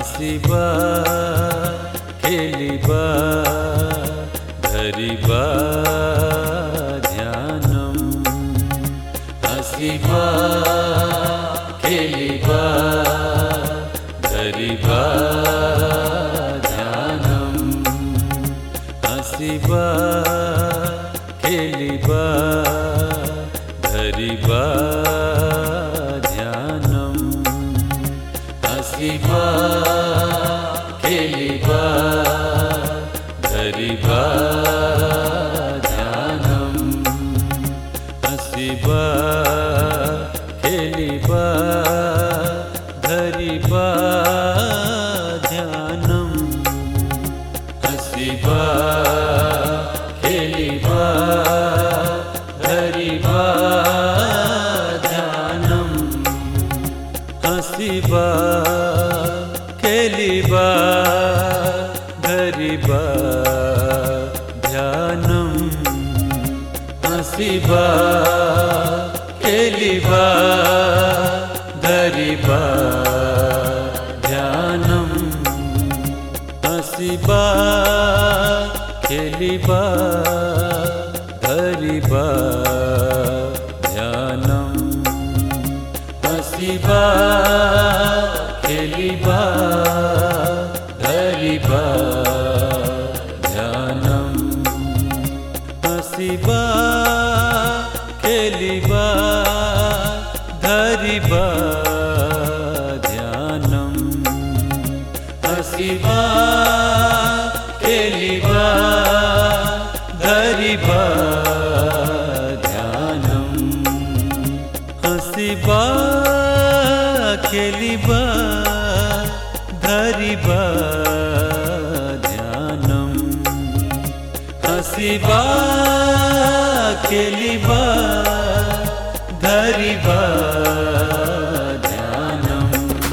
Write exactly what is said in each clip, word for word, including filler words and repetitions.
हसीबा खेलिबा धरिबा ध्यानम हसीबा खेलिबा धरिबा ध्यानम हसीबा खेलिबा धरिबा ध्यानम हसीबा खेलिबा धरिबा ध्यानम हसीबा खेलिबा धरिबा ध्यानम हसीबा खेलिबा धरिबा ध्यानम हसीबा खेलिबा धरिबा ध्यानम हसीबा खेलिबा धरिबा ध्यानम हसीबा खेलिबा धरिबा ध्यानम हसीबा खेलिबा धरिबा ध्यानम हसीबा खेलिबा धरिबा ध्यानम हसीबा खेलिबा धरिबा ध्यानम हसीबा खेलिबा धरिबा ध्यानम हसीबा खेलिबा धरिबा ध्यानम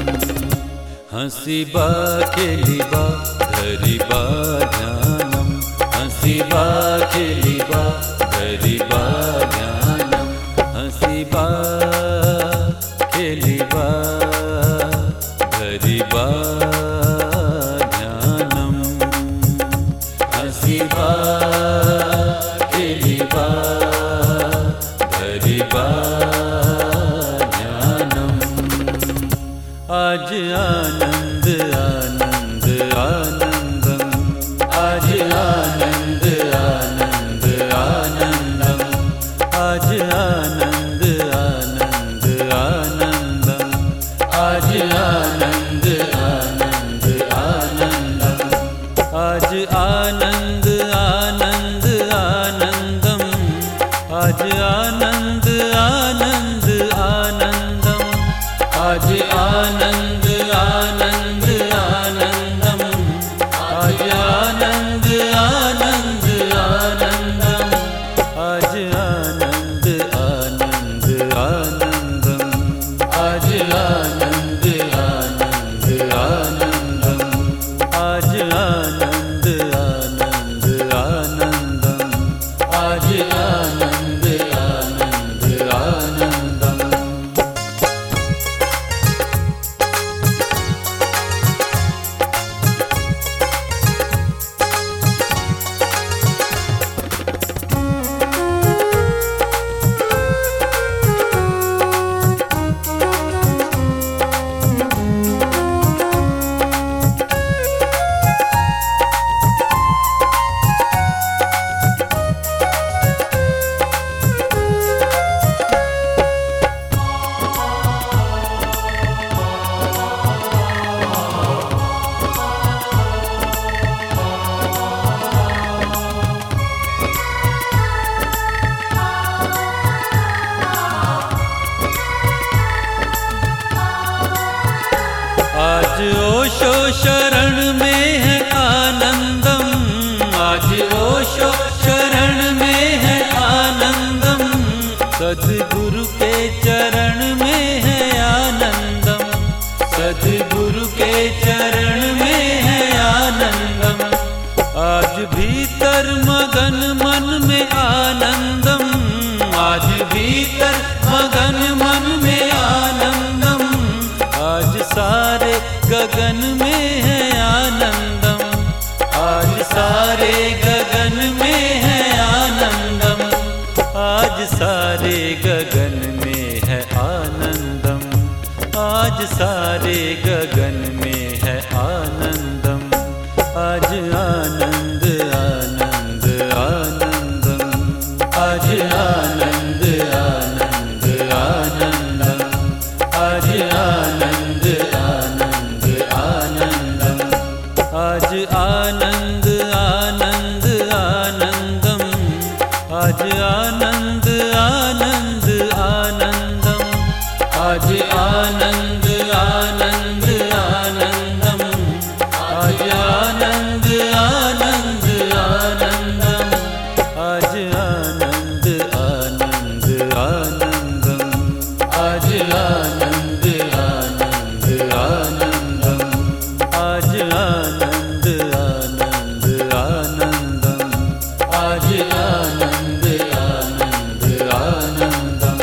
हसीबा खेलिबा धरिबा ध्यानम हसीबा खेलिबा धरिबा ध्यानम हसीबा खेलिबा धरिबा ध्यानम हसीबा खेलिबा धरिबा ध्यानम आज आनंद आनंद आनंदम आज आनंद आनंद आनंदम आज आनंद आनंद आनंदम आज आनंद आनंद आनंदम आज आनंद आनंद आनंदम आज आनंद आनंद आनंदम आज आनंद आनंद आनंदम आज आनंद आनंद आनंदम आज आनंद आनंद आनंदम आज आनंद आनंद आनंदम आज आनंद आनंद आनंदम आज आनंद आनंद आनंदम आज ओशो शरण में है आनंदम आज ओशो शरण में है आनंदम सद्गुरु के चरण में है आनंदम सद्गुरु के चरण में है आनंदम आज भीतर मगन मन में आनंदम आज भीतर मगन मन में आनंदम आज सारे गगन में है आनंदम, आज सारे गगन में है आनंदम, आज सारे गगन में है आनंदम, आज सारे गगन में है आनंदम, आज आनंद आनंद आनंदम, आज आनंद आनंद आनंदम, आज आनंद आनंद आनंदम, आज आनंद आनंद आनंदम, आज आनंद आनंद आनंदम, आज आनंद आनंद आनंदम, आज आनंद आनंद आनंदम, आज आनंद आनंद आनंदम, आज आनंद आनंद आनंदम, आज आनंद आनंद आनंदम, आज आनंद आनंद आनंदम।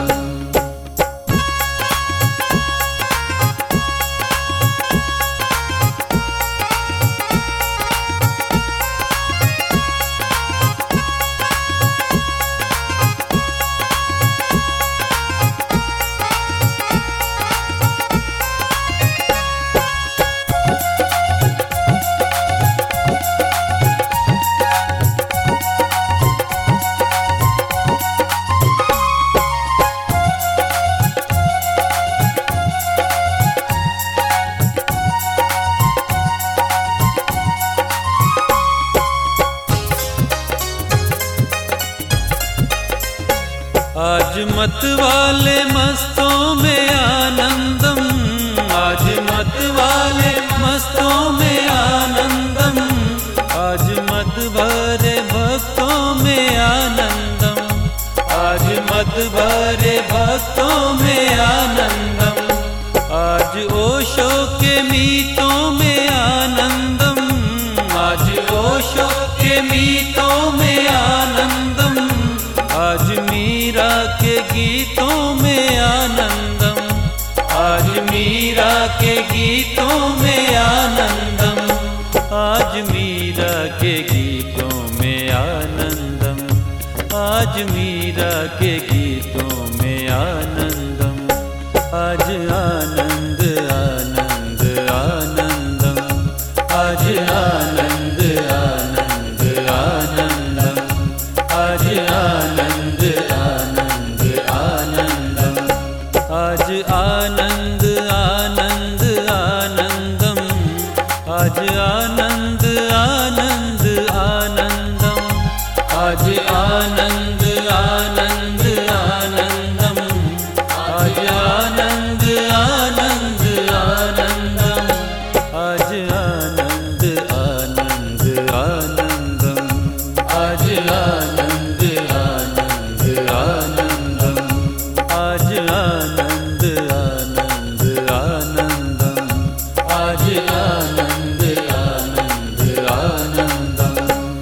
आज मत वाले मस्तों में आनंदम, आज मत वाले मस्तों में आनंदम, आज मत भरे भक्तों में आनंदम, आज मत भरे भक्तों में आनंदम, आज ओशो के मीतों में आनंदम, आज ओशो के मीतों में आनंदम, आज मीरा के गीतों में आनंदम, आज मीरा के गीतों में आनंदम, आज मीरा के गीतों में आनंदम, आज मीरा के गीतों में आनंदम, आज आनंद आनंद आनंदम, आज आनंद आनंद आनंदम, आज आनंद आनंद आनंदम, आज आनंद आनंद आनंदम, आज आनंद आनंद आनंदम, आज आनंद आनंद आनंदम, आज आनंद आनंद आनंदम, आज आनंद आनंद आनंदम, आज आनंद आनंद आनंदम, आज आनंद आनंद आनंदम, आज आनंद आनंद आनंदम।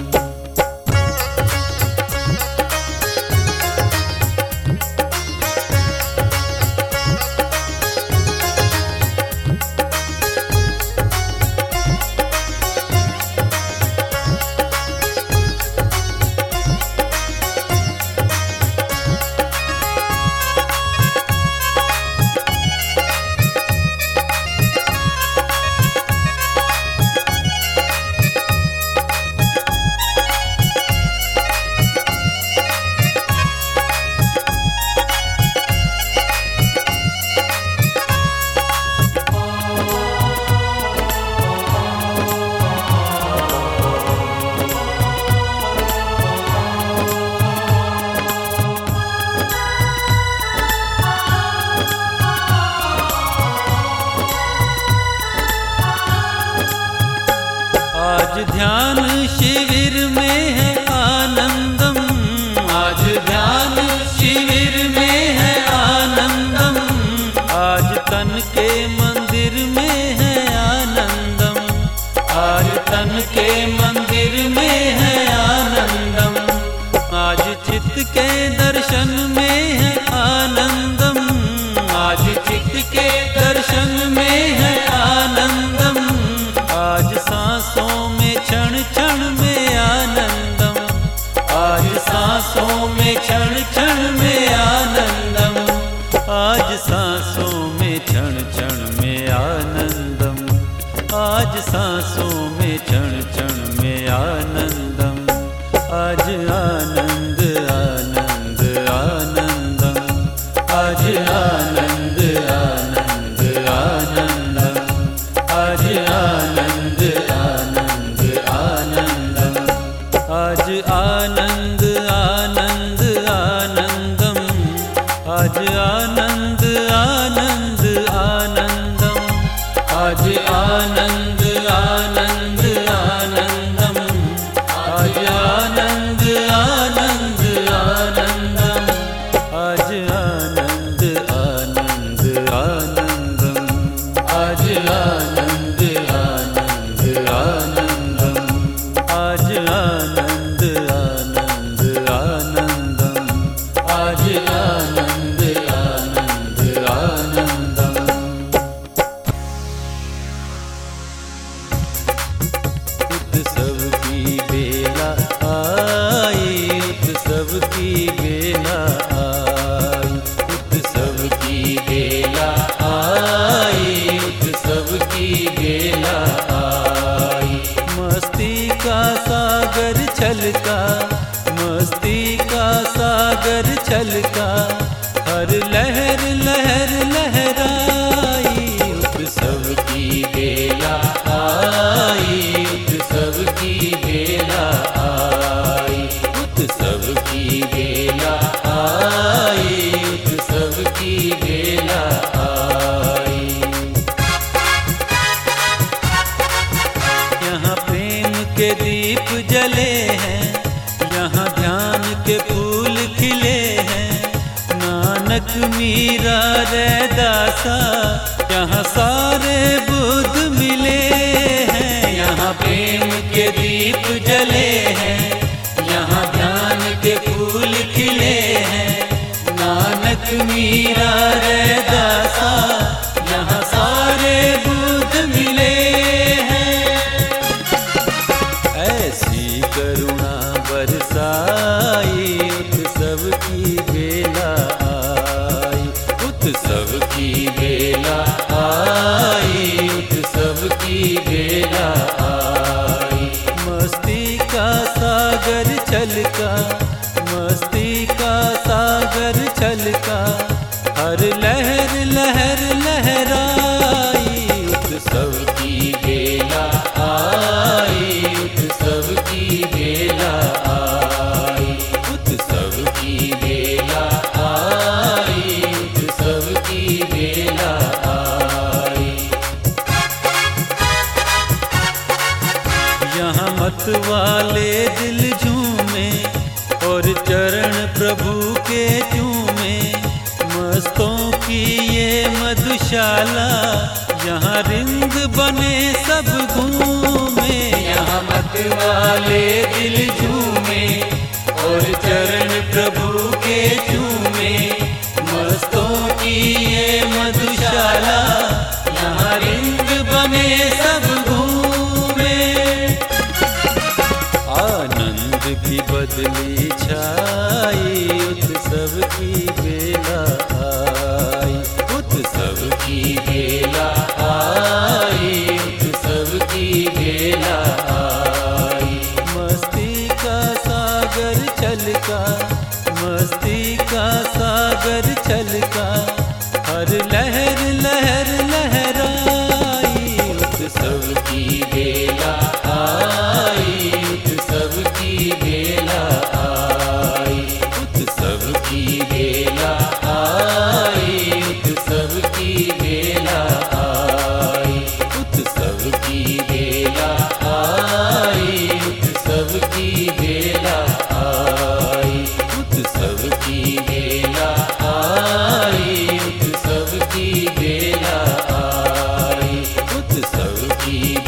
आज ध्यान शिविर में है आनंदम, आज ध्यान शिविर में है आनंदम, आज तन के मंदिर में है आनंदम, आज तन के मंदिर में है आनंदम, आज चित्त के दर्शन में है आनंदम, आज चित्त के दर्शन में है आनंदम, आज सांसों में क्षण क्षण में आनंदम, आज आनंद आनंद आनंदम, आज आनंद आनंद आनंदम, आज आनंद आनंद आनंदम, आज आनंद आनंद आनंदम, आज आनंद आनंद आनंदम, आज आनंद आनंद आनंदम, आज आनंद आनंद आनंदम, आज आनंद आनंद आनंदम, आज आनंद आनंद आनंदम, आज आनंद आनंद आनंदम, आज आनंद आनंद आनंदम। उत्सव की बेला आई, उत्सव की बेला आई, उत्सव की बेला आई, उत्सव की बेला आई। मस्ती का सागर छलका, मस्ती का सागर छलका, हर लहर लहर लहराई। उत्सव की बेला आई, उत्सव की बेला आई, उत्सव की बेला आई, उत्सव की बेला आई। यहाँ प्रेम के दीप जले हैं, यहाँ ध्यान के फूल खिले हैं। नानक मीरा रैदासा, यहाँ सारे बुद्ध मिले हैं। यहाँ प्रेम के दीप जले हैं, यहाँ ध्यान के फूल खिले हैं। नानक मीरा रैदासा, यहाँ सारे बुद्ध मिले हैं। ऐसी करुणा बरसाई, उत्सव की बेला आई, उत्सव की बेला आई, उत्सव की बेला आई। मस्ती का सागर छलका, मस्ती का सागर छलका, हर लहर लहर लहराई। उत्सव की बेला आई, उत्सव की बेला आई, उत्सव की बेला आई, उत्सव की बेला आई। यहाँ मत वाले दिल झूमे और चरण प्रभु के चूमे। मस्तों की ये मधुशाला, यहाँ रिंग बने सब घूमे। यहाँ मत वाले दिल झूमे और चरण प्रभु के चूमे। मस्तों की ये मधुशाला, यहाँ रिंग बने सब घूमे। आनंद की बदली छाई, उत्सव की बेला आई, उत्सव की बेला आई, उत्सव की बेला आई। मस्ती का सागर छलका, मस्ती का सागर छलका, हर लहर लहर लहराई। उत्सव की बेला आई, उत्सव की बेला आई, उत्सव की बेला आई, उत्सव की बेला आई, उत्सव की बेला आई, उत्सव की बेला आई, उत्सव की बेला आई, उत्सव की बेला आई, उत्सव की